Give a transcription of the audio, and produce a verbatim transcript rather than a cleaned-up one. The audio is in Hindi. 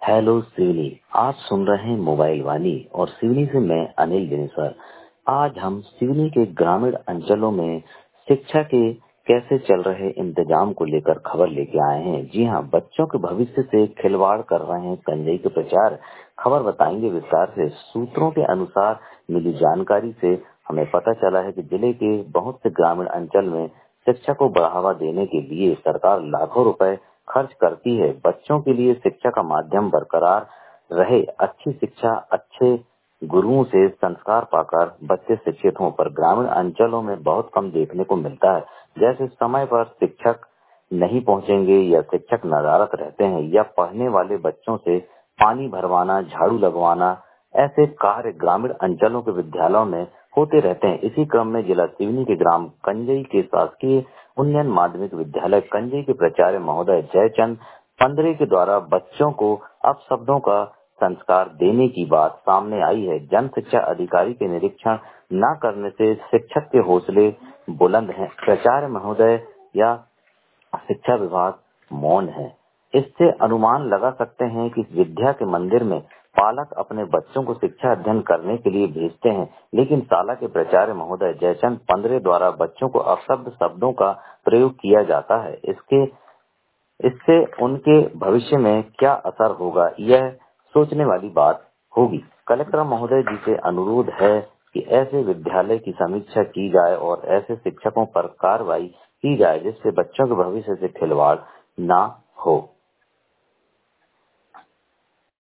हेलो सिवनी। आप सुन रहे हैं मोबाइल वाणी और सिवनी से मैं अनिल दिनेसर। आज हम सिवनी के ग्रामीण अंचलों में शिक्षा के कैसे चल रहे इंतजाम को लेकर खबर लेके आए हैं। जी हां, बच्चों के भविष्य से खिलवाड़ कर रहे हैं कंजई के प्रचार। खबर बताएंगे विस्तार से। सूत्रों के अनुसार मिली जानकारी से हमें पता चला है कि जिले के बहुत से ग्रामीण अंचल में शिक्षा को बढ़ावा देने के लिए सरकार लाखों रुपए खर्च करती है। बच्चों के लिए शिक्षा का माध्यम बरकरार रहे, अच्छी शिक्षा अच्छे गुरुओं से संस्कार पाकर बच्चे शिक्षित हों, पर ग्रामीण अंचलों में बहुत कम देखने को मिलता है। जैसे समय पर शिक्षक नहीं पहुंचेंगे या शिक्षक नदारत रहते हैं या पढ़ने वाले बच्चों से पानी भरवाना, झाड़ू लगवाना, ऐसे कार्य ग्रामीण अंचलों के विद्यालयों में होते रहते हैं। इसी क्रम में जिला सिवनी के ग्राम कंजई के शासकीय उन्नयन माध्यमिक विद्यालय कंजई के प्राचार्य महोदय जयचंद पंद्रे के द्वारा बच्चों को अपशब्दों का संस्कार देने की बात सामने आई है। जन शिक्षा अधिकारी के निरीक्षण न करने से शिक्षक के हौसले बुलंद हैं। प्राचार्य महोदय या शिक्षा विभाग मौन है। इससे अनुमान लगा सकते हैं कि विद्या के मंदिर में पालक अपने बच्चों को शिक्षा अध्ययन करने के लिए भेजते हैं, लेकिन शाला के प्राचार्य महोदय जयचंद पंद्रे द्वारा बच्चों को अपशब्द शब्दों का प्रयोग किया जाता है। इसके इससे उनके भविष्य में क्या असर होगा, यह सोचने वाली बात होगी। कलेक्टर महोदय जी से अनुरोध है कि ऐसे विद्यालय की समीक्षा की जाए और ऐसे शिक्षकों पर कार्रवाई की जाए जिससे बच्चों के भविष्य से खिलवाड़ ना हो।